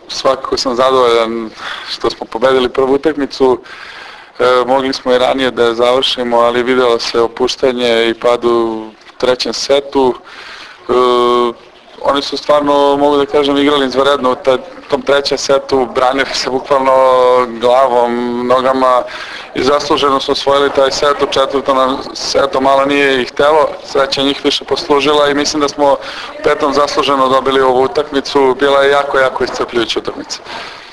svakako sam zadovoljan što smo pobedili prvu utakmicu. Mogli smo i ranije da je završimo, ali vidjelo se opuštanje i pad u trećem setu. Oni su stvarno, mogu da kažem, igrali izvanredno u tom trećem setu, branili se bukvalno glavom, nogama i zasluženo su osvojili taj set. U četvrtom setu malo nije ih htelo, sreća njih više poslužila i mislim da smo u petom zasluženo dobili ovu utakmicu. Bila je jako iscrpljujuća utakmica.